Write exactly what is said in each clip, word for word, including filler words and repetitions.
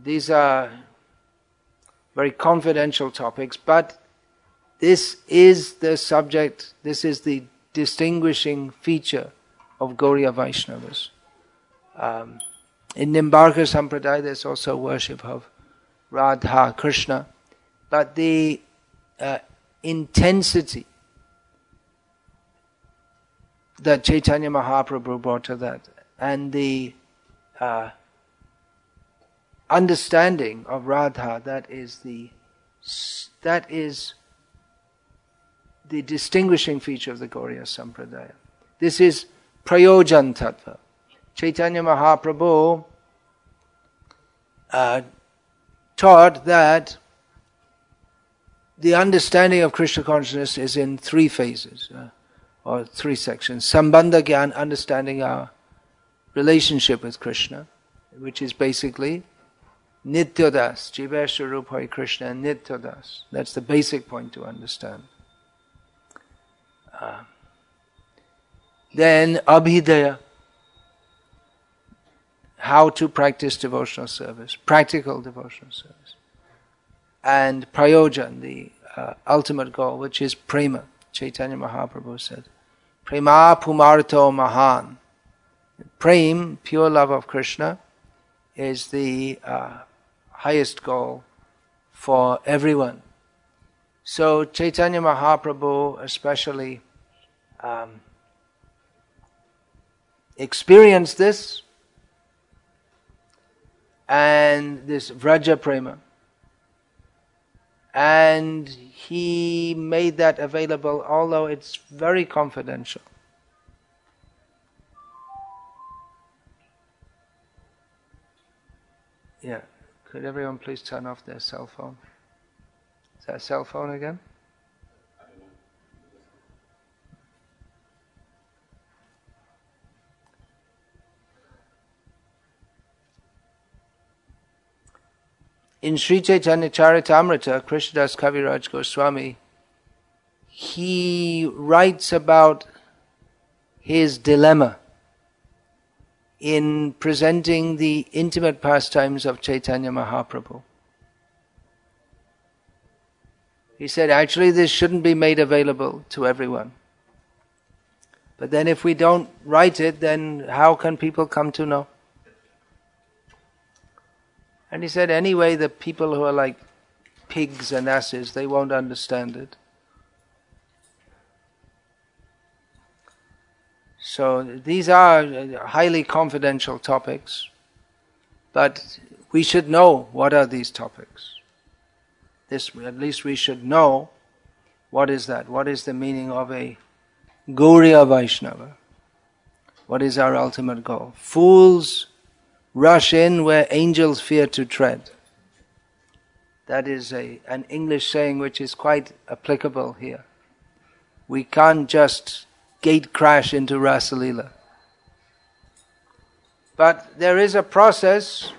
these are very confidential topics, but this is the subject, this is the distinguishing feature of Gauriya Vaishnavas. Um, in Nimbarka Sampradaya there's also worship of Radha, Krishna, but the uh, intensity that Chaitanya Mahaprabhu brought to that, and the uh, understanding of Radha, that is the that is the distinguishing feature of the Gauriya Sampradaya. This is Prayojan Tattva. Chaitanya Mahaprabhu uh, taught that the understanding of Krishna consciousness is in three phases, uh, or three sections. Sambandha Gyan, understanding our relationship with Krishna, which is basically Nityadas, Jivesha Rupai Krishna, Nityadas. That's the basic point to understand. Uh, then Abhidaya, how to practice devotional service, practical devotional service. And Prayojan, the uh, ultimate goal, which is Prema. Chaitanya Mahaprabhu said, Prema Pumarto Mahan. Prem, pure love of Krishna, is the uh, highest goal for everyone. So Chaitanya Mahaprabhu especially um, experienced this, and this Vraja Prema. And he made that available, although it's very confidential. Yeah, could everyone please turn off their cell phone? Is that a cell phone again? In Sri Chaitanya Charitamrita, Krishnadas Kaviraj Goswami, he writes about his dilemma in presenting the intimate pastimes of Chaitanya Mahaprabhu. He said, actually this shouldn't be made available to everyone. But then if we don't write it, then how can people come to know? And he said, anyway, the people who are like pigs and asses, they won't understand it. So these are highly confidential topics, but we should know what are these topics. This, at least we should know what is that, what is the meaning of a Gauriya Vaishnava. What is our ultimate goal? Fools rush in where angels fear to tread. That is a, an English saying which is quite applicable here. We can't just gate crash into Rasalila. But there is a process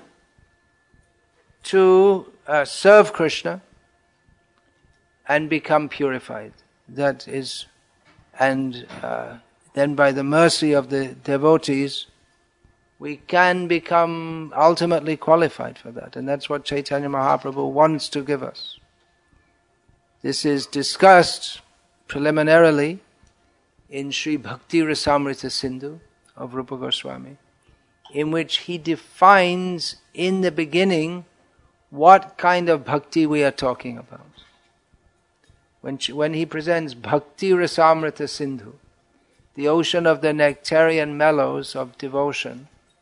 to uh, serve Krishna and become purified. That is, and uh, then by the mercy of the devotees, we can become ultimately qualified for that. And that's what Chaitanya Mahaprabhu wants to give us. This is discussed preliminarily in Sri Bhakti Rasamrita Sindhu of Rupa Goswami, in which he defines in the beginning what kind of bhakti we are talking about. When, when he presents Bhakti Rasamrita Sindhu, the ocean of the nectarian mellows of devotion,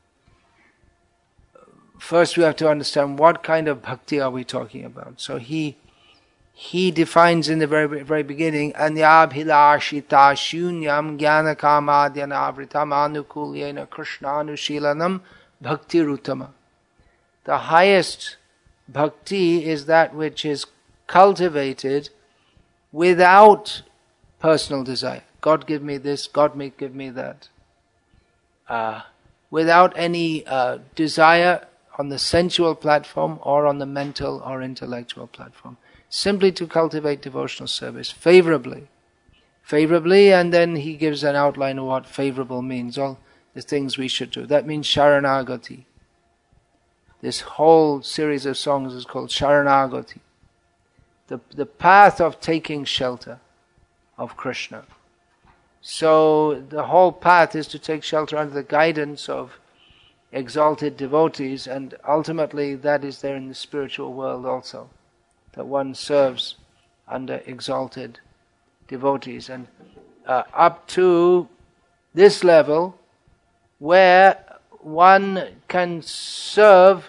first we have to understand what kind of bhakti are we talking about. So he he defines in the very very beginning, Anyabhilashita shunyam jnana kamadhyana avritam anukulyena krishnanushilanam bhakti rutama. The highest bhakti is that which is cultivated without personal desire. God give me this, God may give me that. Uh, without any uh, desire on the sensual platform or on the mental or intellectual platform. Simply to cultivate devotional service favorably. Favorably, and then he gives an outline of what favorable means, all the things we should do. That means Sharanagati. this whole series of songs is called Sharanagati, the, the path of taking shelter of Krishna. So the whole path is to take shelter under the guidance of exalted devotees, and ultimately that is there in the spiritual world also, that one serves under exalted devotees. And uh, up to this level, where one can serve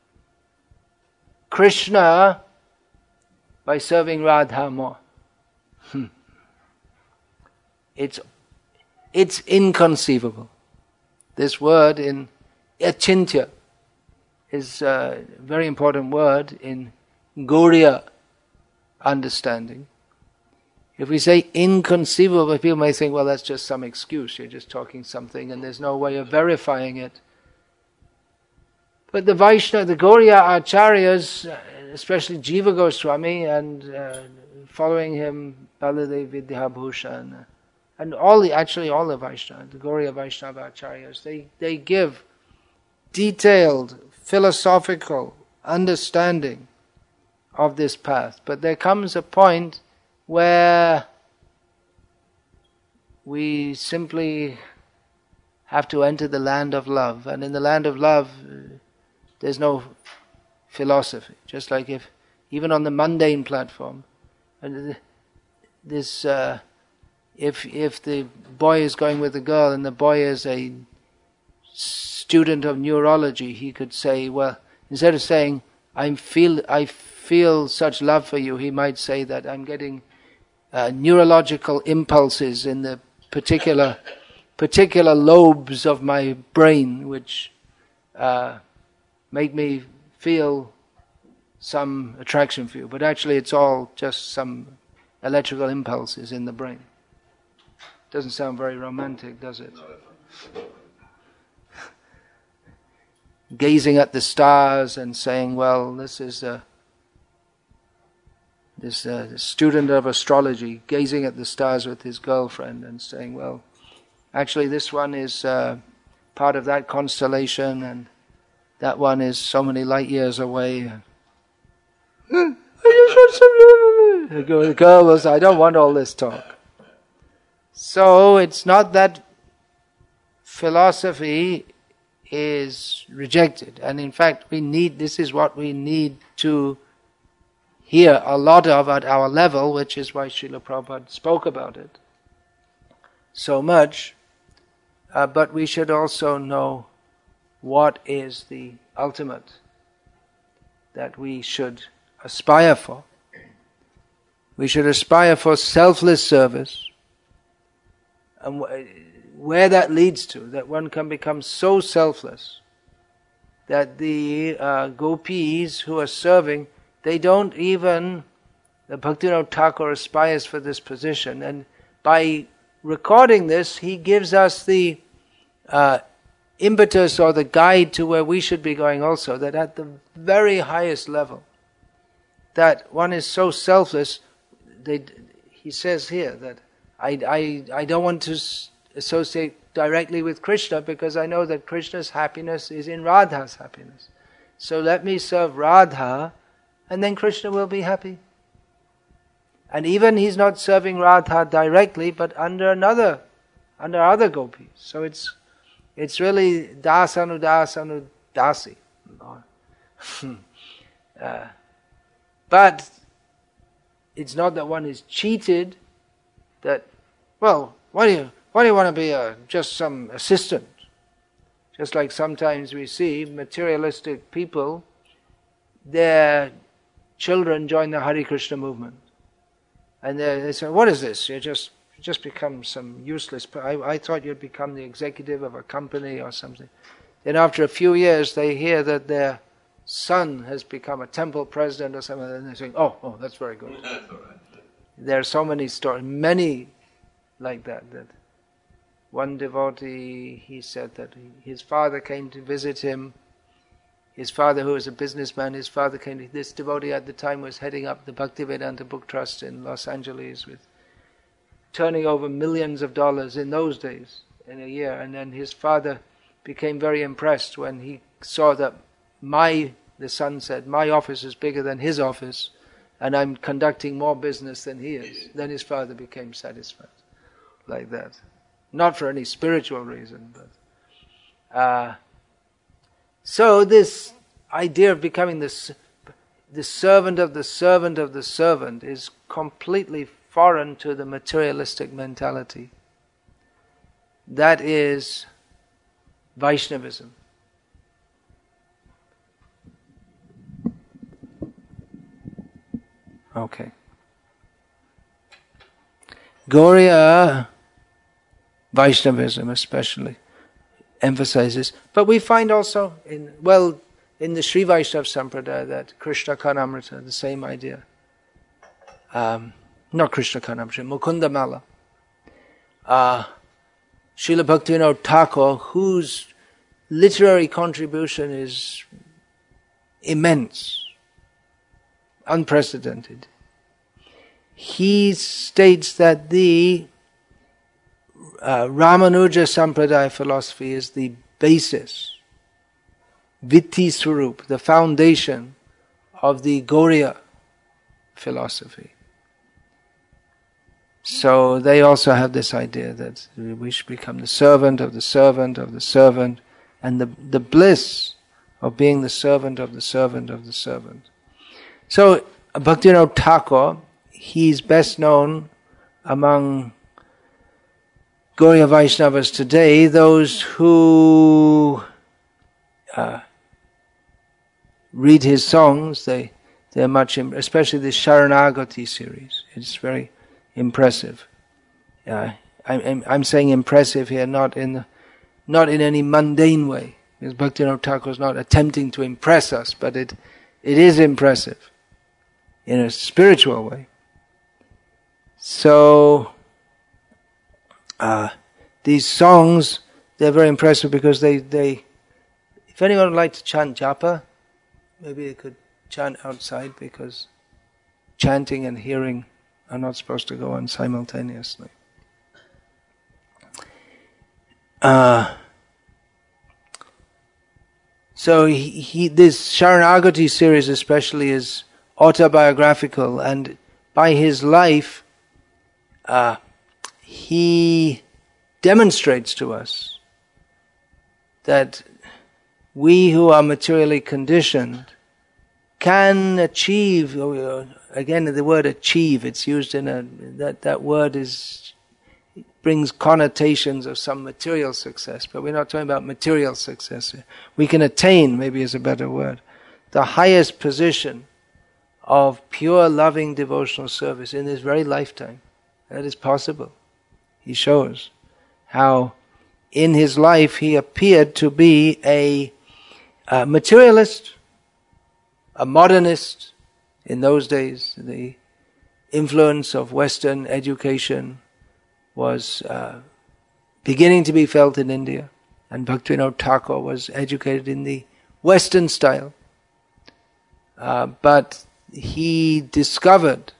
Krishna by serving Radha more. Hmm. It's, it's inconceivable. This word in achintya is a very important word in Gauriya understanding. If we say inconceivable, people may think, well, that's just some excuse. You're just talking something and there's no way of verifying it. But the Vaishnava, the Gauriya Acharyas, especially Jiva Goswami and uh, following him, Baladev Vidyabhushan, and all the, actually all the Vaishnava, the Gauriya Vaishnava Acharyas, they, they give detailed philosophical understanding of this path. But there comes a point where we simply have to enter the land of love. And in the land of love, there's no philosophy. Just like if, even on the mundane platform, and this, uh, if if the boy is going with the girl and the boy is a student of neurology, he could say, well, instead of saying, I feel I feel such love for you, he might say that I'm getting uh, neurological impulses in the particular particular lobes of my brain, which uh, make me feel some attraction for you. But actually it's all just some electrical impulses in the brain. Doesn't sound very romantic, does it? Gazing at the stars and saying, well, this is a this uh, student of astrology gazing at the stars with his girlfriend and saying, well, actually this one is uh, part of that constellation and that one is so many light years away. I just want some... The girl was, I don't want all this talk. So it's not that philosophy is rejected. And in fact, we need, this is what we need to hear a lot of at our level, which is why Srila Prabhupada spoke about it so much. Uh, but we should also know what is the ultimate that we should aspire for. We should aspire for selfless service. And where that leads to, that one can become so selfless that the uh, gopis who are serving, they don't even, the Bhaktivinoda Thakur aspires for this position, and by recording this, he gives us the uh, impetus or the guide to where we should be going also, that at the very highest level, that one is so selfless, they, he says here that I, I, I don't want to associate directly with Krishna because I know that Krishna's happiness is in Radha's happiness. So let me serve Radha and then Krishna will be happy. And even he's not serving Radha directly but under another, under other gopis. So it's it's really dasanu dasanu dasi. uh, but it's not that one is cheated. That, well, why do you why do you want to be a, just some assistant? Just like sometimes we see materialistic people, their children join the Hare Krishna movement, and they say, "What is this? You just you just become some useless. I, I thought you'd become the executive of a company or something." Then after a few years, they hear that their son has become a temple president or something, and they say, "Oh, oh, that's very good." There are so many stories, many like that. That one devotee, he said that his father came to visit him. His father, who was a businessman, his father came to, this devotee at the time was heading up the Bhaktivedanta Book Trust in Los Angeles with turning over millions of dollars in those days, in a year. And then his father became very impressed when he saw that my, the son said, my office is bigger than his office, and I'm conducting more business than he is. Then his father became satisfied, like that. Not for any spiritual reason, but... Uh, so this idea of becoming the, the servant of the servant of the servant is completely foreign to the materialistic mentality. That is Vaishnavism. Okay. Gauriya Vaishnavism especially emphasizes, but we find also in, well, in the Sri Vaishnava Sampradaya that Krishna Karnamrita, the same idea. Um, not Krishna Karnamrita, Mukunda Mala. Uh, Srila Bhaktivinoda Thakur, whose literary contribution is immense, unprecedented. He states that the uh, Ramanuja Sampradaya philosophy is the basis, Vitti Swarup, the foundation of the Gauriya philosophy. So they also have this idea that we should become the servant of the servant of the servant, and the, the bliss of being the servant of the servant of the servant. So Bhaktivinoda Thakur, he's best known among Gauriya Vaishnavas today, those who uh, read his songs, they, they're much, especially the Sharanagati series. It's very impressive. Uh, I'm, I'm saying impressive here, not in the, not in any mundane way, because Bhaktivinoda Thakur is not attempting to impress us, but it it is impressive in a spiritual way. So uh, these songs, they're very impressive because they, they if anyone would like to chant japa, maybe they could chant outside, because chanting and hearing are not supposed to go on simultaneously. Uh, so he, he, this Sharanagati series especially is autobiographical, and by his life uh, he demonstrates to us that we who are materially conditioned can achieve, again the word achieve, it's used in a, that, that word is, brings connotations of some material success, but we're not talking about material success here. We can attain, maybe is a better word, the highest position of pure loving devotional service in this very lifetime. That is possible. He shows how in his life he appeared to be a, a materialist, a modernist. In those days, the influence of Western education was uh, beginning to be felt in India, and Bhaktivinoda Thakur was educated in the Western style. Uh, but he discovered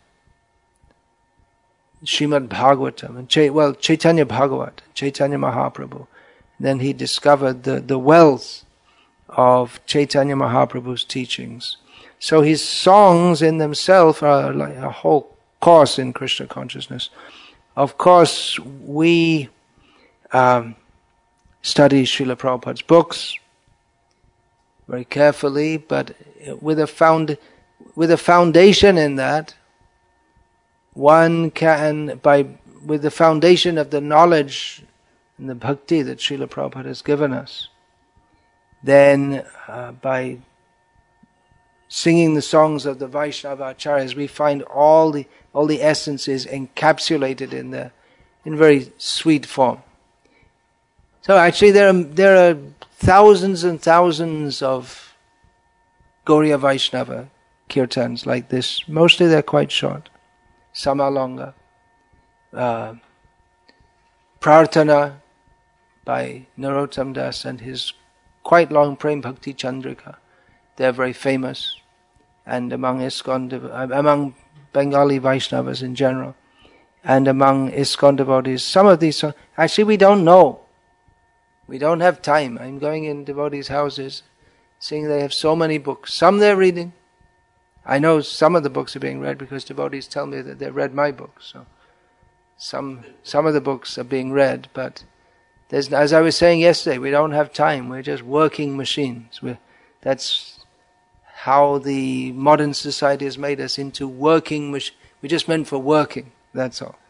Srimad Bhagavatam, and Ch- well, Chaitanya Bhagavat, Chaitanya Mahaprabhu. Then he discovered the, the wealth of Chaitanya Mahaprabhu's teachings. So his songs in themselves are like a whole course in Krishna consciousness. Of course, we um, study Srila Prabhupada's books very carefully, but with a found, with a foundation in that, one can, by with the foundation of the knowledge and the bhakti that Srila Prabhupada has given us, then uh, by singing the songs of the Vaishnava Acharyas, we find all the all the essences encapsulated in the in very sweet form. So actually, there are there are thousands and thousands of Gauriya Vaishnava kirtans like this. Mostly they're quite short. Some are longer. Uh, Prarthana by Narottam Das and his quite long Prem Bhakti Chandrika. They're very famous, and among ISKCON, among Bengali Vaishnavas in general, and among ISKCON devotees, some of these songs, actually we don't know. We don't have time. I'm going in devotees' houses, seeing they have so many books. Some they're reading. I know some of the books are being read because devotees tell me that they read my books. So some some of the books are being read, but there's, as I was saying yesterday, we don't have time. We're just working machines. We're, that's how the modern society has made us into working machines. We're just meant for working. That's all.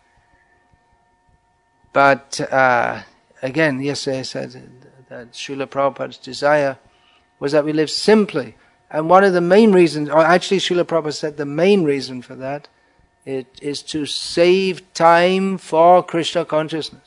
But uh, again, yesterday I said that Srila Prabhupada's desire was that we live simply. And one of the main reasons, or actually Srila Prabhupada said the main reason for that, it is to save time for Krishna consciousness.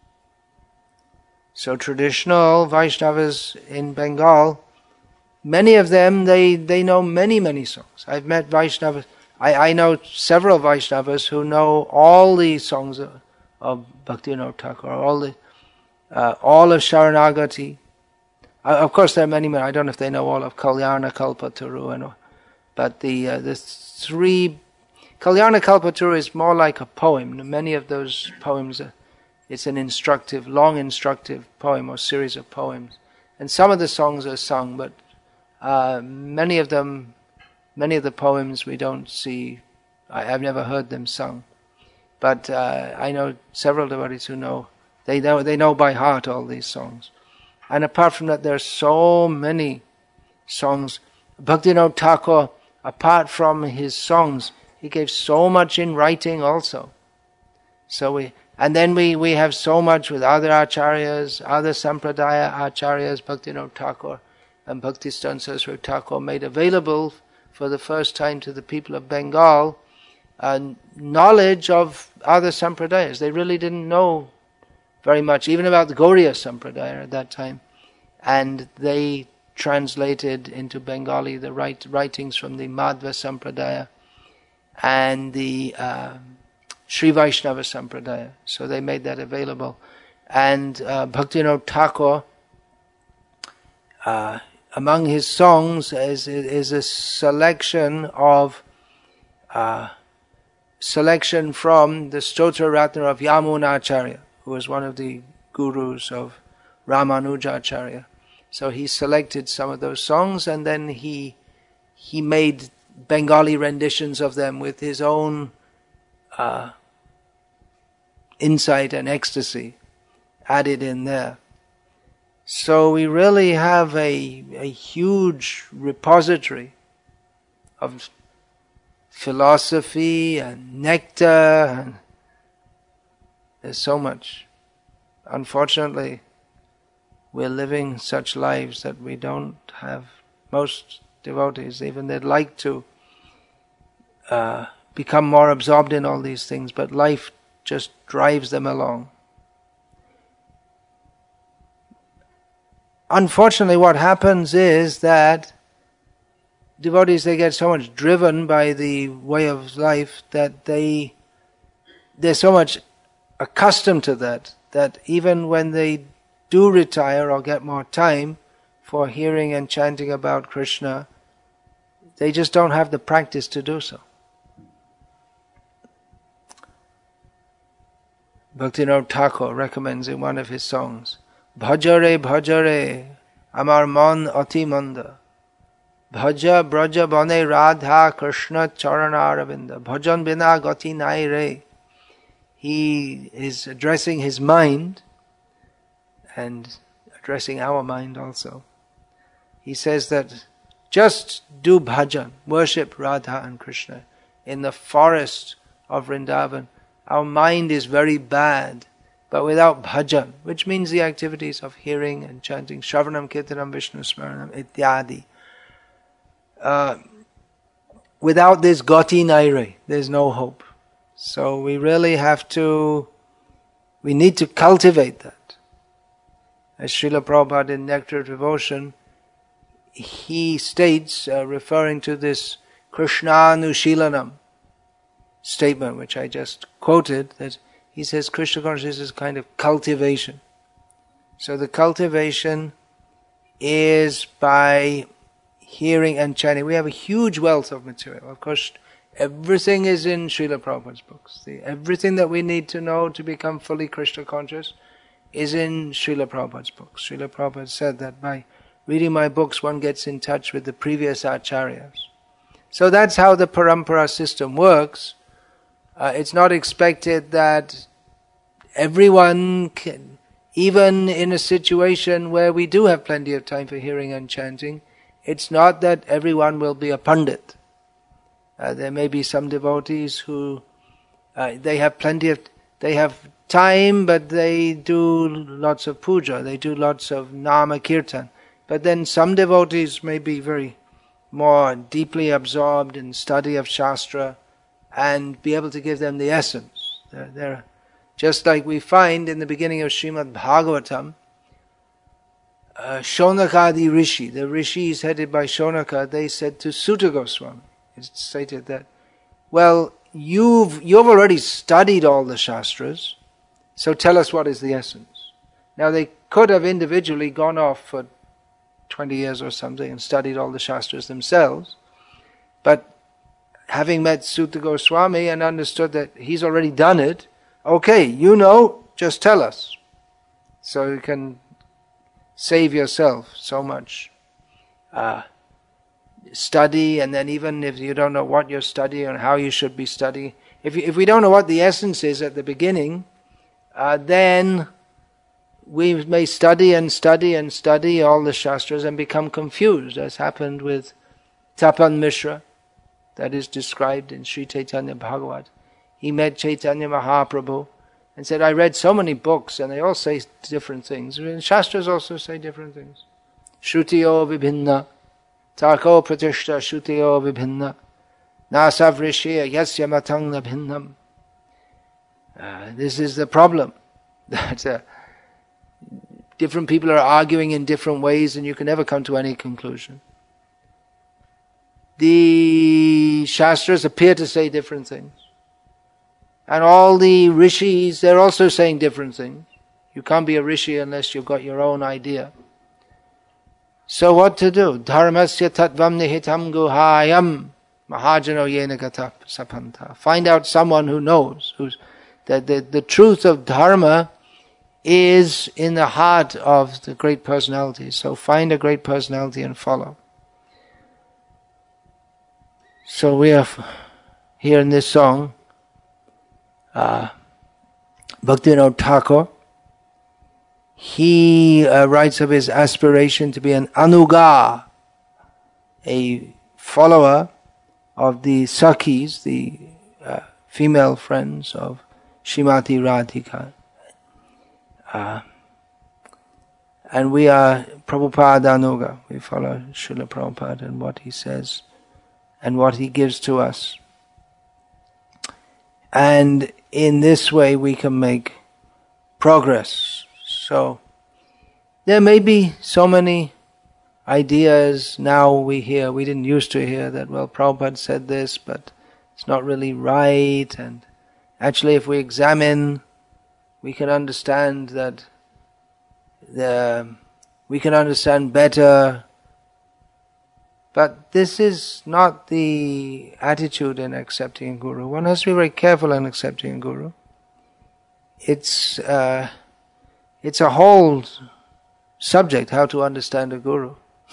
So traditional Vaishnavas in Bengal, many of them, they, they know many, many songs. I've met Vaishnavas, I, I know several Vaishnavas who know all the songs of, of Bhaktivinoda Thakur, all the, uh, all of Sharanagati. Uh, of course there are many, many, I don't know if they know all of Kalyana Kalpataru, and all, but the, uh, the three, Kalyana Kalpataru is more like a poem. Many of those poems are, it's an instructive, long instructive poem or series of poems. And some of the songs are sung, but uh, many of them, many of the poems we don't see, I, I've never heard them sung. But uh, I know several devotees who know, they know, they know by heart all these songs. And apart from that, there are so many songs. Bhaktivinoda Thakur, apart from his songs, he gave so much in writing also. So we, and then we, we have so much with other acharyas, other sampradaya acharyas, Bhaktivinoda Thakur and Bhaktistan Saraswati Thakur made available for the first time to the people of Bengal uh, knowledge of other sampradayas. They really didn't know very much, even about the Gauriya Sampradaya at that time. And they translated into Bengali the write, writings from the Madhva Sampradaya and the uh, Sri Vaishnava Sampradaya. So they made that available. And uh, Bhaktivinoda Thakur, uh, among his songs is, is a selection of uh, selection from the Stotra Ratna of Yamunacharya, who was one of the gurus of Ramanujacharya. So he selected some of those songs and then he he made Bengali renditions of them with his own uh, insight and ecstasy added in there. So we really have a, a huge repository of philosophy and nectar, and there's so much. Unfortunately, we're living such lives that we don't have, most devotees, even they'd like to uh, become more absorbed in all these things, but life just drives them along. Unfortunately, what happens is that devotees, they get so much driven by the way of life that they, they're so much accustomed to that, that even when they do retire or get more time for hearing and chanting about Krishna, they just don't have the practice to do so. Bhaktivinoda Thakur recommends in one of his songs, Bhajare Bhajare Amar Mon Ati Manda Bhaja Braja Bane Radha Krishna Charanaravinda Bhajan Bina Gati Nai Re. He is addressing his mind and addressing our mind also. He says that just do bhajan, worship Radha and Krishna in the forest of Vrindavan. Our mind is very bad, but without bhajan, which means the activities of hearing and chanting, Shravanam, Kirtanam, Vishnu Smaranam, ityadi. Uh, without this gati naire, there's no hope. So we really have to, we need to cultivate that. As Srila Prabhupada in Nectar of Devotion, he states, uh, referring to this Krishnanushilanam statement, which I just quoted, that he says Krishna consciousness is a kind of cultivation. So the cultivation is by hearing and chanting. We have a huge wealth of material. Of course, everything is in Srila Prabhupada's books. The, everything that we need to know to become fully Krishna conscious is in Srila Prabhupada's books. Srila Prabhupada said that by reading my books, one gets in touch with the previous acharyas. So that's how the parampara system works. Uh, it's not expected that everyone can, even in a situation where we do have plenty of time for hearing and chanting, it's not that everyone will be a pandit. Uh, there may be some devotees who, uh, they have plenty of, they have time, but they do lots of puja, they do lots of nama kirtan. But then some devotees may be very more deeply absorbed in study of Shastra and be able to give them the essence. They're, they're, just like we find in the beginning of Srimad Bhagavatam, uh, Shonakadi Rishi, the rishis headed by Shonaka, they said to Sutta Goswami, it's stated that, well, you've, you've already studied all the Shastras, so tell us what is the essence. Now they could have individually gone off for twenty years or something and studied all the Shastras themselves, but having met Sutta Goswami and understood that he's already done it, okay, you know, just tell us. So you can save yourself so much uh, study, and then even if you don't know what you're studying and how you should be studying, if, you, if we don't know what the essence is at the beginning, uh, then we may study and study and study all the Shastras and become confused, as happened with Tapan Mishra, that is described in Sri Chaitanya Bhagavat. He met Chaitanya Mahaprabhu and said, I read so many books and they all say different things. And Shastras also say different things. Shrutiyo vibhinna, tako pratishta shrutiyo vibhinna, nasavrishiya yasya matangna bhinnam. Uh, this is the problem. That uh, different people are arguing in different ways and you can never come to any conclusion. The Shastras appear to say different things. And all the rishis, they're also saying different things. You can't be a rishi unless you've got your own idea. So what to do? Dharmasya tattvam nihitam guhayam mahajano yena gata sapanta. Find out someone who knows, who's that the, the truth of dharma is in the heart of the great personality. So find a great personality and follow. So we have here in this song, uh, Bhaktivinoda Thakur, he uh, writes of his aspiration to be an anuga, a follower of the Sakhis, the uh, female friends of Srimati Radhika. Uh, and we are Prabhupada Anuga. We follow Srila Prabhupada and what he says and what he gives to us. And in this way we can make progress. So there may be so many ideas now we hear. We didn't used to hear that, well, Prabhupada said this, but it's not really right. And actually if we examine, we can understand that the, we can understand better. But this is not the attitude in accepting a guru. One has to be very careful in accepting a guru. It's uh, it's a whole subject, how to understand a guru.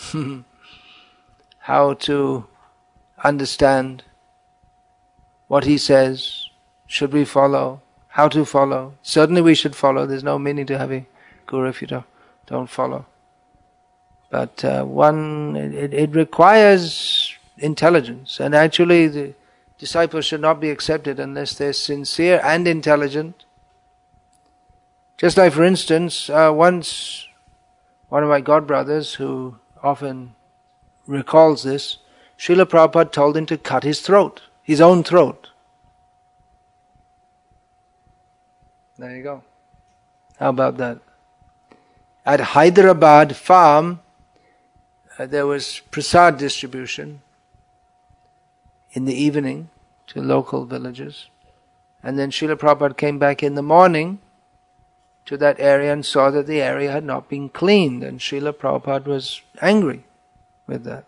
How to understand what he says, should we follow, how to follow. Certainly we should follow. There's no meaning to having guru if you don't, don't follow. But uh, one, it, it requires intelligence, and actually the disciples should not be accepted unless they're sincere and intelligent. Just like, for instance, uh, once one of my godbrothers, who often recalls this, Srila Prabhupada told him to cut his throat, his own throat. There you go. How about that? At Hyderabad farm, Uh, there was prasad distribution in the evening to local villages. And then Srila Prabhupada came back in the morning to that area and saw that the area had not been cleaned. And Srila Prabhupada was angry with that.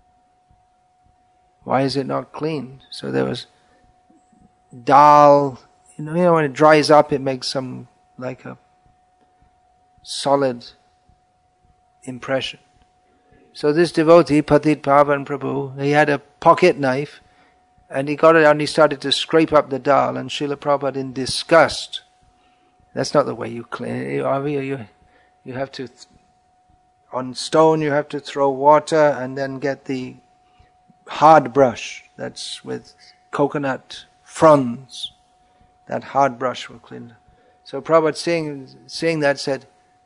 Why is it not cleaned? So there was dal, you know, you know when it dries up it makes some, like a solid impression. So this devotee, Patit Pavan Prabhu, he had a pocket knife, and he got it out and he started to scrape up the dal, and Srila Prabhupada in disgust. That's not the way you clean it. You, you, you have to, on stone you have to throw water and then get the hard brush, that's with coconut fronds. That hard brush will clean. So Prabhupada seeing, seeing that said,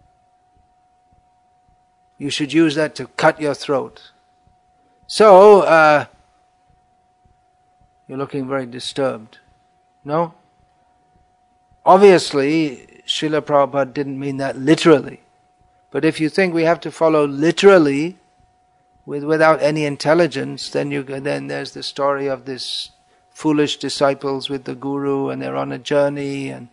you should use that to cut your throat. So, uh, you're looking very disturbed. No? Obviously, Srila Prabhupada didn't mean that literally. But if you think we have to follow literally, with without any intelligence, then you then there's the story of this foolish disciples with the guru, and they're on a journey, and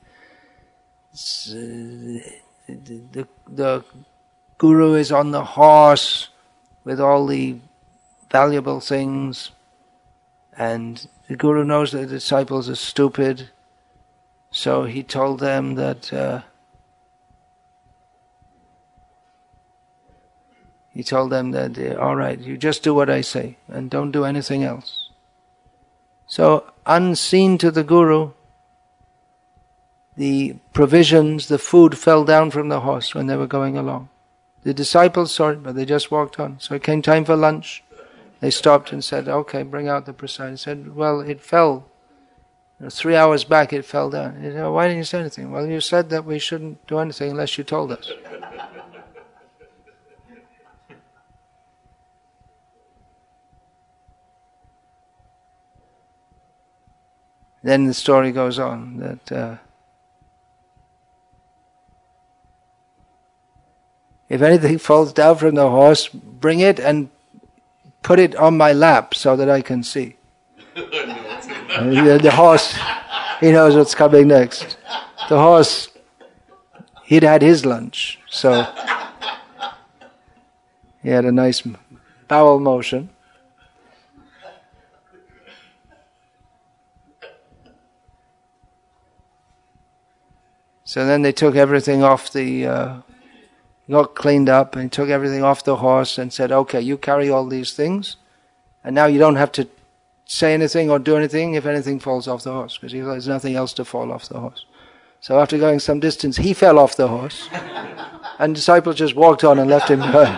the, the, the guru is on the horse with all the valuable things, and the guru knows that the disciples are stupid, so he told them that uh, he told them that uh, all right, you just do what I say and don't do anything else. So unseen to the guru, the provisions, the food fell down from the horse when they were going along. The disciples saw it, but they just walked on. So it came time for lunch. They stopped and said, okay, bring out the prasad. He said, well, it fell. You know, three hours back it fell down. He said, why didn't you say anything? Well, you said that we shouldn't do anything unless you told us. Then the story goes on that uh, if anything falls down from the horse, bring it and put it on my lap so that I can see. the, the horse, he knows what's coming next. The horse, he'd had his lunch, so he had a nice bowel motion. So then they took everything off the, uh, got cleaned up and took everything off the horse and said, okay, you carry all these things, and now you don't have to say anything or do anything if anything falls off the horse, because there's nothing else to fall off the horse. So after going some distance, he fell off the horse, and the disciples just walked on and left him behind.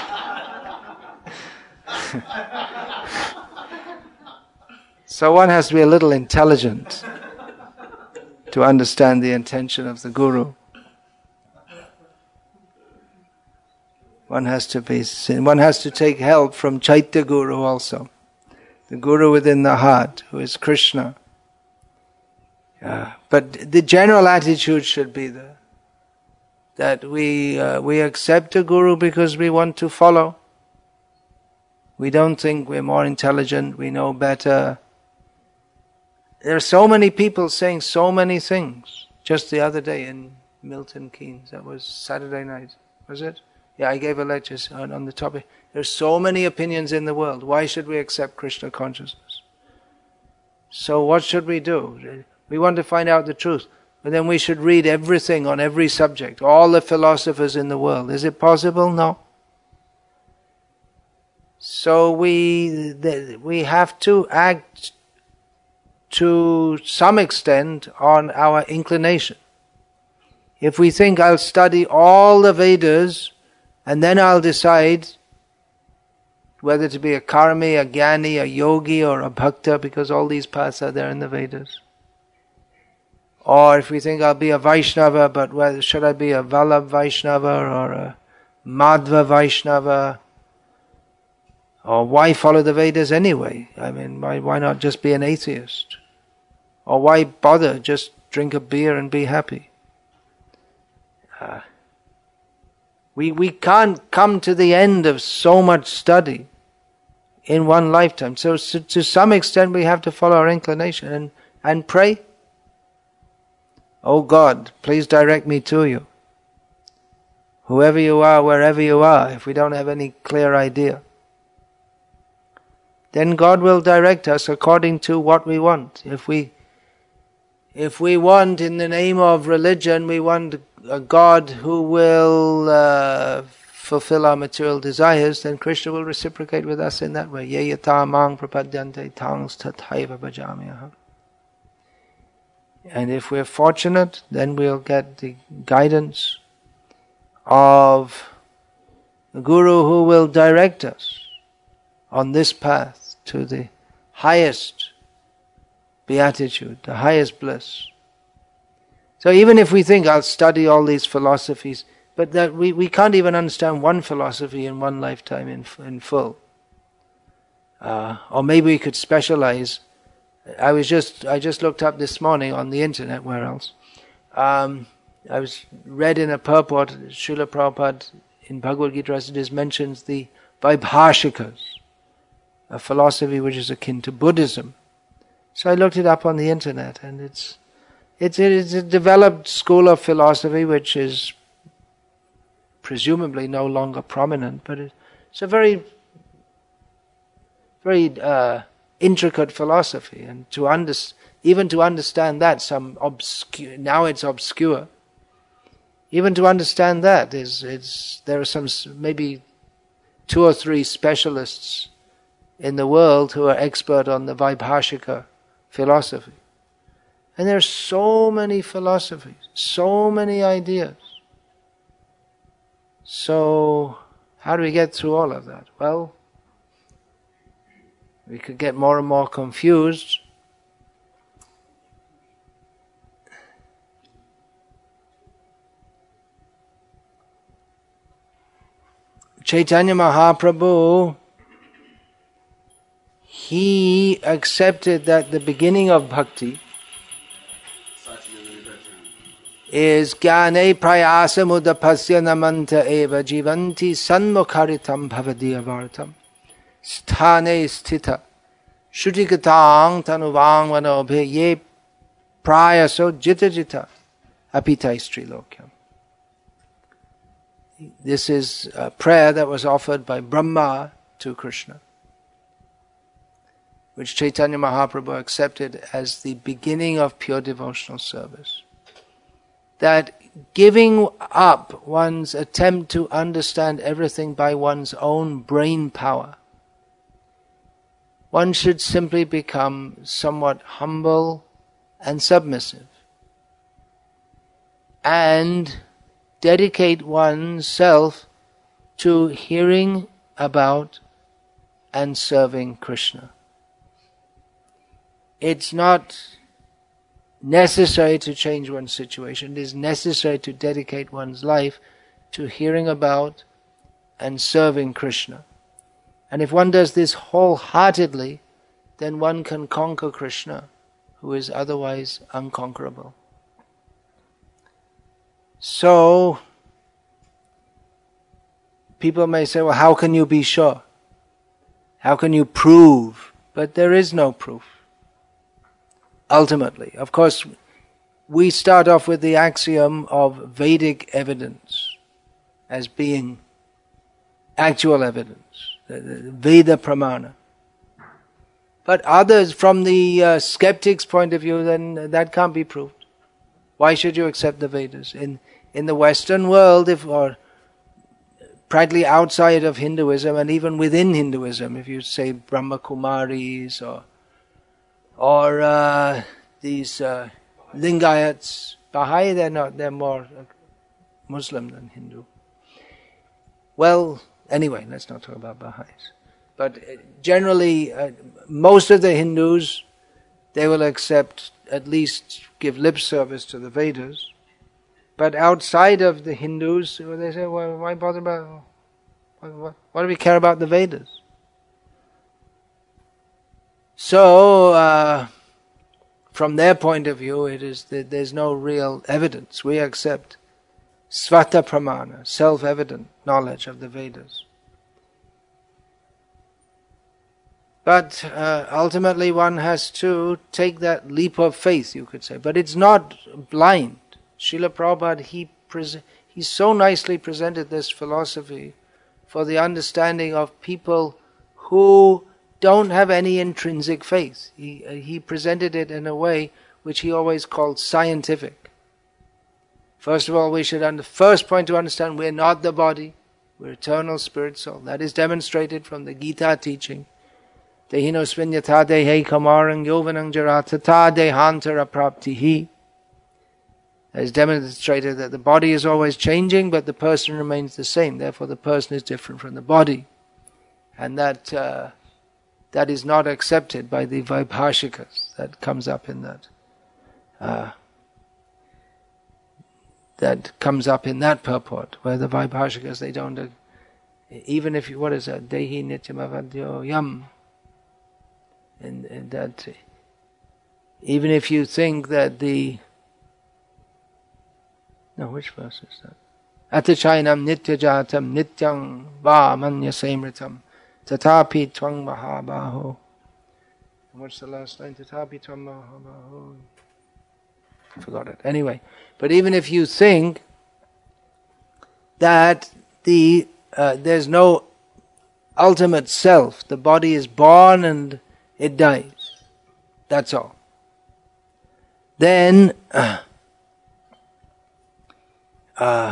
So one has to be a little intelligent to understand the intention of the guru. One has to be, one has to take help from Chaitya Guru also, the guru within the heart, who is Krishna. Uh, but the general attitude should be the, that we uh, we accept a guru because we want to follow. We don't think we're more intelligent, we know better. There are so many people saying so many things. Just the other day in Milton Keynes, that was Saturday night, was it? Yeah, I gave a lecture on, on the topic. There's so many opinions in the world. Why should we accept Krishna consciousness? So what should we do? We want to find out the truth. But then we should read everything on every subject, all the philosophers in the world. Is it possible? No. So we we have to act to some extent on our inclination. If we think I'll study all the Vedas and then I'll decide whether to be a karmi, a jnani, a yogi or a bhakta, because all these paths are there in the Vedas. Or if we think I'll be a Vaishnava, but whether should I be a Vallabh Vaishnava or a Madhva Vaishnava? Or why follow the Vedas anyway? I mean, why, why not just be an atheist? Or why bother? Just drink a beer and be happy. Uh, we we can't come to the end of so much study in one lifetime. So, so to some extent we have to follow our inclination and, and pray. Oh God, please direct me to you. Whoever you are, wherever you are, if we don't have any clear idea. Then God will direct us according to what we want. If we if we want, in the name of religion, we want a God who will uh, fulfill our material desires, then Krishna will reciprocate with us in that way. Ye yata mang prapadyante tangs tathaiva bhajamyaham. And if we're fortunate, then we'll get the guidance of the Guru who will direct us on this path to the highest beatitude, the highest bliss. So even if we think, I'll study all these philosophies, but that we, we can't even understand one philosophy in one lifetime in, in full. Uh, or maybe we could specialize. I was just I just looked up this morning on the internet, where else? Um, I was read in a purport, Srila Prabhupada in Bhagavad Gita Rasidas mentions the Vaibhashikas, a philosophy which is akin to Buddhism. So I looked it up on the internet, and it's it's it's a developed school of philosophy which is presumably no longer prominent, but it's a very very uh, intricate philosophy, and to under, even to understand that, some obscure, now it's obscure. Even to understand that is, it's there are some maybe two or three specialists in the world who are expert on the Vaibhashika philosophy, and there are so many philosophies, so many ideas. So how do we get through all of that? Well, we could get more and more confused. Chaitanya Mahaprabhu, he accepted that the beginning of bhakti is jnane prayasa mudapasya namanta eva jivanti sanmukharitam bhavadiyavartam sthane sthita shrutikatang tanuvang vanobhe ye prayaso jita jita apitai strilokyam. This is a prayer that was offered by Brahma to Krishna, which Chaitanya Mahaprabhu accepted as the beginning of pure devotional service. That giving up one's attempt to understand everything by one's own brain power, one should simply become somewhat humble and submissive, and dedicate oneself to hearing about and serving Krishna. It's not necessary to change one's situation. It is necessary to dedicate one's life to hearing about and serving Krishna. And if one does this wholeheartedly, then one can conquer Krishna, who is otherwise unconquerable. So, people may say, well, how can you be sure? How can you prove? But there is no proof. Ultimately, of course, we start off with the axiom of Vedic evidence as being actual evidence, the, the Veda Pramana. But others, from the uh, skeptic's point of view, then that can't be proved. Why should you accept the Vedas? In in the Western world, if or practically outside of Hinduism, and even within Hinduism, if you say Brahma Kumaris or or uh, these uh, Lingayats, Baha'i, they're not, they're more Muslim than Hindu. Well, anyway, let's not talk about Baha'is. But generally, uh, most of the Hindus, they will accept, at least give lip service to the Vedas. But outside of the Hindus, they say, well, why bother about, what, what, what do we care about the Vedas? So, uh, from their point of view, it is that there's no real evidence. We accept svata pramana, self-evident knowledge of the Vedas. But uh, ultimately one has to take that leap of faith, you could say. But it's not blind. Srila Prabhupada, he, pre- he so nicely presented this philosophy for the understanding of people who don't have any intrinsic faith. He, uh, he presented it in a way which he always called scientific. First of all, we should, under, first point to understand, we're not the body. We're eternal spirit soul. That is demonstrated from the Gita teaching. Dehino svinyata dehe kamarang yovanang jaratata dehantara praptihi. That is demonstrated that the body is always changing, but the person remains the same. Therefore, the person is different from the body. And that uh, that is not accepted by the Vaibhashikas. That comes up in that. Uh, that comes up in that purport, where the Vaibhashikas, they don't, uh, even if you, what is that, Dehi Nityam Avadyo Yam, and, and that, even if you think that the, no, which verse is that? Atachainam Nityajatam Nityam Va Manya Samritam Tatapi Twang Mahabaho. And what's the last line? Tatapi Twang Mahabaho. I forgot it. Anyway, but even if you think that the uh, there's no ultimate self, the body is born and it dies, that's all. Then, uh, uh,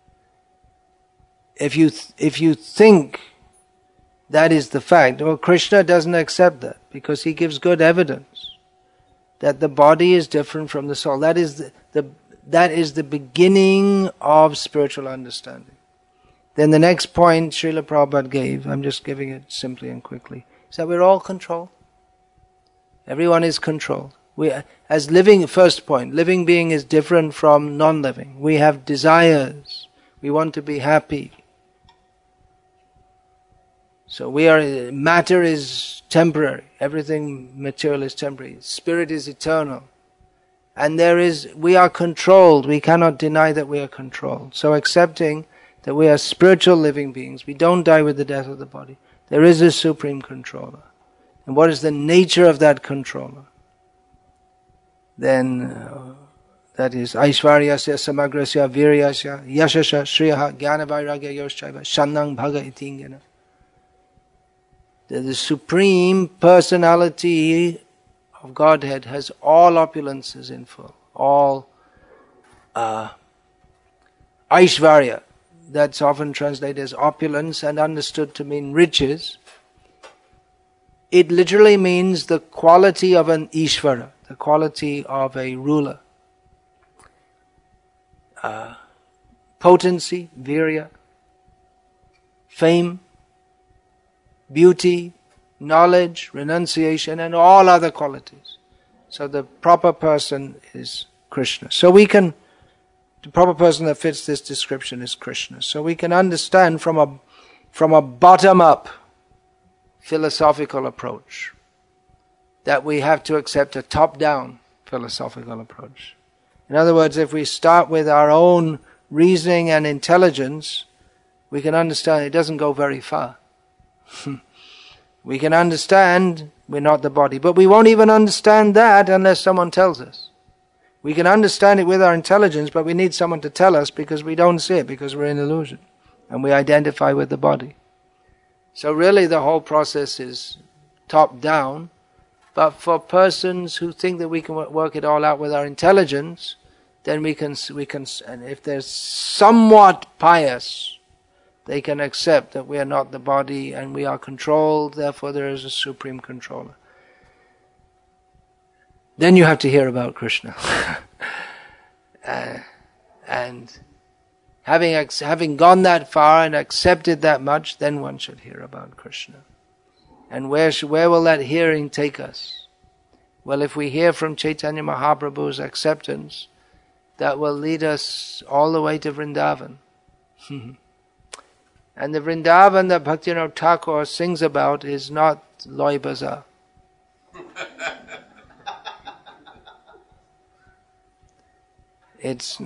if you th- if you think that is the fact, well, Krishna doesn't accept that because he gives good evidence that the body is different from the soul. That is the, the that is the beginning of spiritual understanding. Then the next point Srila Prabhupada gave, I'm just giving it simply and quickly, is that we're all controlled. Everyone is controlled. We, as living, first point, living being is different from non-living. We have desires. We want to be happy. So we are, matter is temporary. Everything material is temporary. Spirit is eternal. And there is, we are controlled. We cannot deny that we are controlled. So accepting that we are spiritual living beings, we don't die with the death of the body. There is a supreme controller. And what is the nature of that controller? Then, uh, that is Aishvaryasya Samagrasya Viryasya Yashasha Shriyaha Jnanavairagya Yoshchaiva Shannang Bhaga Itingena. The supreme personality of Godhead has all opulences in full, all uh, Aishvarya, that's often translated as opulence and understood to mean riches. It literally means the quality of an Ishvara, the quality of a ruler. Uh, potency, virya, fame, beauty, knowledge, renunciation, and all other qualities. So the proper person is Krishna. So we can, the proper person that fits this description is Krishna. So we can understand from a, from a bottom-up philosophical approach that we have to accept a top-down philosophical approach. In other words, if we start with our own reasoning and intelligence, we can understand it doesn't go very far. We can understand we're not the body, but we won't even understand that unless someone tells us. We can understand it with our intelligence, but we need someone to tell us because we don't see it, because we're in illusion and we identify with the body. So really the whole process is top down, but for persons who think that we can work it all out with our intelligence, then we can, we can, and if they're somewhat pious, they can accept that we are not the body and we are controlled, therefore there is a supreme controller. Then you have to hear about Krishna. uh, and having having gone that far and accepted that much, then one should hear about Krishna. And where should, where will that hearing take us? Well, if we hear from Chaitanya Mahaprabhu's acceptance, that will lead us all the way to Vrindavan. And the Vrindavan that Bhaktivinoda Thakur sings about is not Loy Bazaar. It's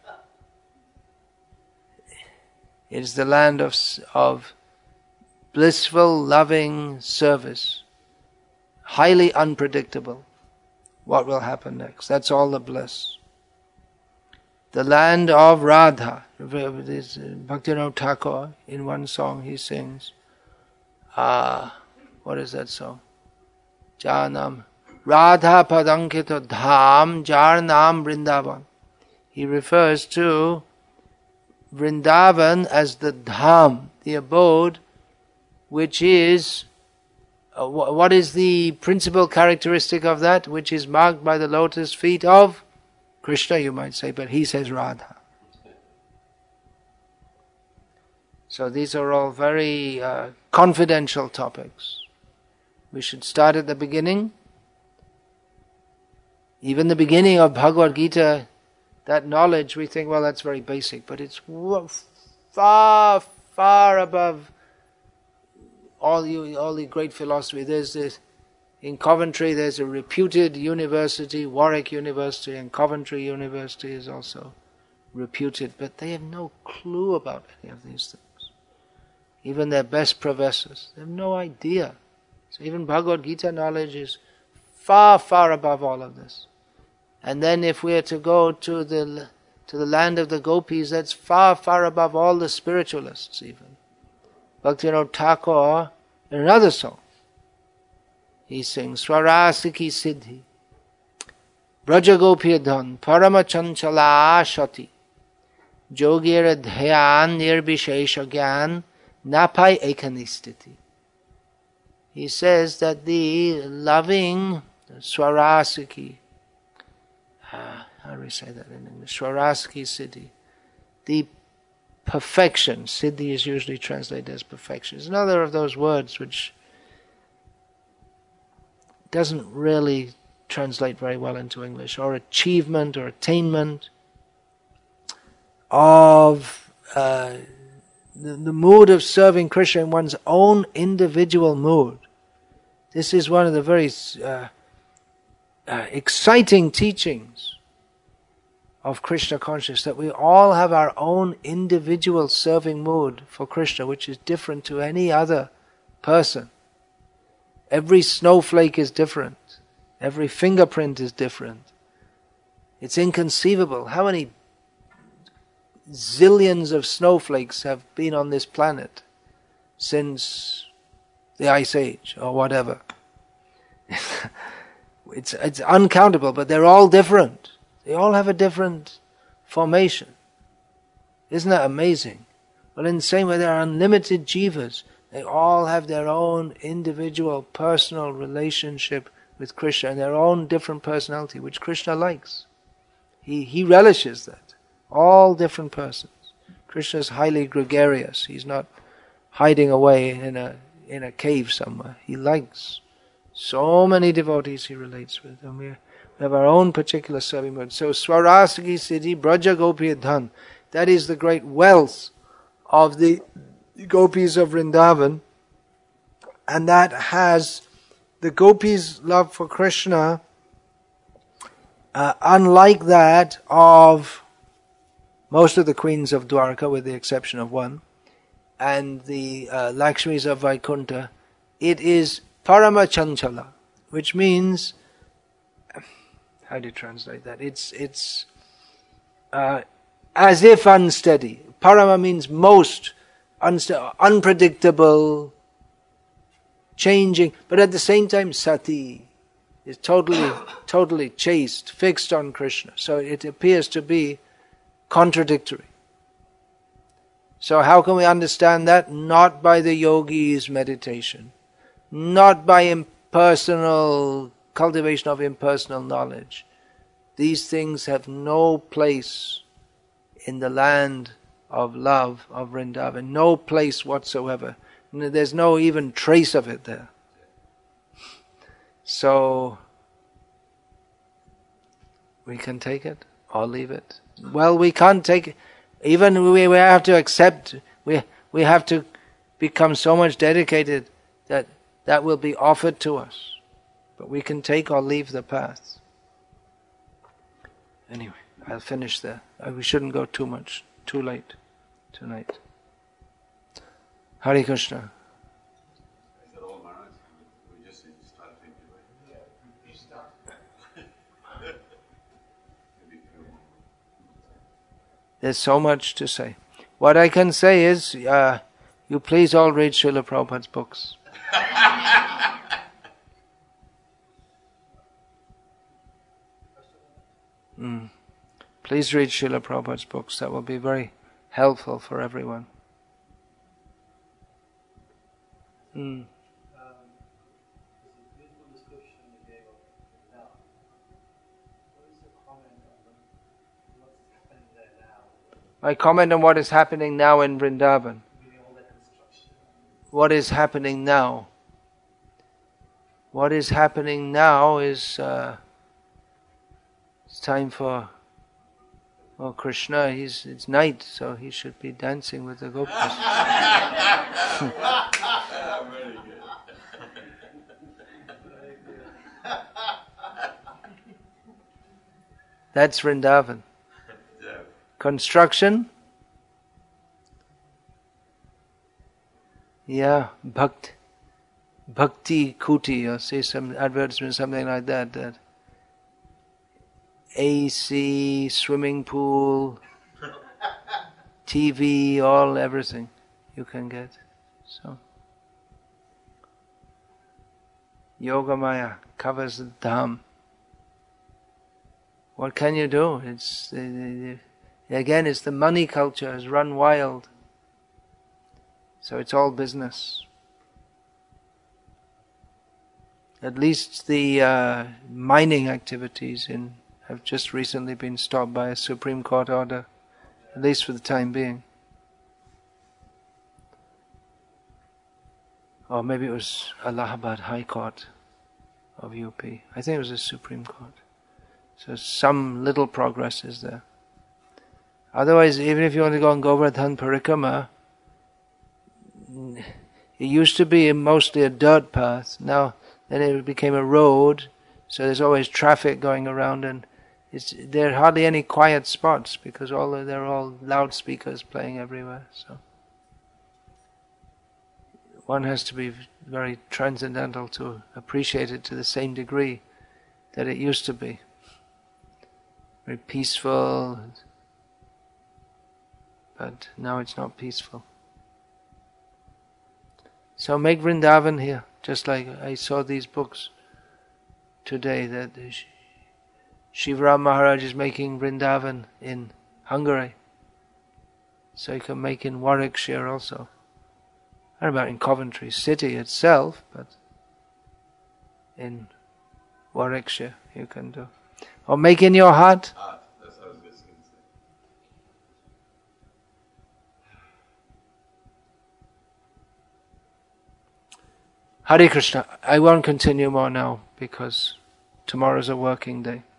it's the land of of blissful, loving service, highly unpredictable. What will happen next? That's all the bliss. The land of Radha. This Bhaktivinoda Thakur, in one song he sings, ah, what is that song? Janam Radha Padankita Dham Jar Nam Vrindavan. He refers to Vrindavan as the dham, the abode, which is, uh, what is the principal characteristic of that, which is marked by the lotus feet of Krishna, you might say, but he says Radha. So these are all very uh, confidential topics. We should start at the beginning. Even the beginning of Bhagavad Gita, that knowledge, we think, well, that's very basic, but it's far, far above all the, all the great philosophy. There's this, in Coventry, there's a reputed university, Warwick University, and Coventry University is also reputed, but they have no clue about any of these things. Even their best professors, they have no idea. So even Bhagavad Gita knowledge is far, far above all of this. And then if we are to go to the to the land of the gopis, that's far, far above all the spiritualists even. Bhaktivinoda Thakur, in another song, he sings, Swarasiki Siddhi, Braja Gopiyadhan, Parama Chanchala Shati, Jogir Dhyan Nirbishesha Gyan, Napai Ekanistiti. He says that the loving Swarasiki, uh, how do we say that in English? Swarasiki Siddhi, the perfection. Siddhi is usually translated as perfection. It's another of those words which doesn't really translate very well into English. Or achievement or attainment of uh, the, the mood of serving Krishna in one's own individual mood. This is one of the very uh, uh, exciting teachings of Krishna consciousness, that we all have our own individual serving mood for Krishna, which is different to any other person. Every snowflake is different. Every fingerprint is different. It's inconceivable. How many zillions of snowflakes have been on this planet since the Ice Age or whatever? it's it's uncountable, but they're all different. They all have a different formation. Isn't that amazing? Well, in the same way, there are unlimited jivas. They all have their own individual, personal relationship with Krishna and their own different personality, which Krishna likes. He he relishes that. All different persons. Krishna is highly gregarious. He's not hiding away in a in a cave somewhere. He likes so many devotees he relates with, and we have our own particular serving mood. So Swarasiki Siddhi Braja Gopiyadhan, that is the great wealth of the gopis of Vrindavan, and that has the gopis' love for Krishna, uh, unlike that of most of the queens of Dwarka, with the exception of one, and the uh, Lakshmis of Vaikuntha. It is Parama Chanchala, which means, how do you translate that? It's it's uh, as if unsteady. Parama means most, unste- unpredictable, changing, but at the same time sati is totally, totally chaste, fixed on Krishna. So it appears to be contradictory. So how can we understand that? Not by the yogi's meditation, not by impersonal cultivation of impersonal knowledge. These things have no place in the land of love of Vrindavan, no place whatsoever. There's no even trace of it there. So we can take it or leave it. Well, we can't take it. Even we, we have to accept, we we have to become so much dedicated that that will be offered to us. But we can take or leave the path. Anyway, I'll finish there. We shouldn't go too much, too late tonight. Hare Krishna. There's so much to say. What I can say is, uh, you please all read Srila Prabhupada's books. mm. Please read Srila Prabhupada's books. That will be very helpful for everyone. Mm. I comment on what is happening now in Vrindavan. What is happening now? What is happening now is uh, it's time for oh Krishna. He's it's night, so he should be dancing with the gopis. That's Vrindavan. Construction. Yeah, bhakt, bhakti kuti, or say some advertisement, something like that. That A C, swimming pool, T V, all everything you can get. So Yogamaya covers the dham. What can you do? It's the, the, the, again, it's the money culture has run wild. So it's all business. At least the uh, mining activities in have just recently been stopped by a Supreme Court order, at least for the time being. Or maybe it was Allahabad High Court of U P. I think it was the Supreme Court. So some little progress is there. Otherwise, even if you want to go on Govardhan Parikrama, it used to be mostly a dirt path. Now, then it became a road, so there's always traffic going around, and it's, there are hardly any quiet spots because all the, they're all loudspeakers playing everywhere. So one has to be very transcendental to appreciate it to the same degree that it used to be. Very peaceful, but now it's not peaceful. So make Vrindavan here, just like I saw these books today that Shivaram Maharaj is making Vrindavan in Hungary. So you can make in Warwickshire also. I don't know about in Coventry city itself, but in Warwickshire you can do. Or make in your heart. Heart, that's what I was just going to say. Hare Krishna. I won't continue more now because tomorrow's a working day.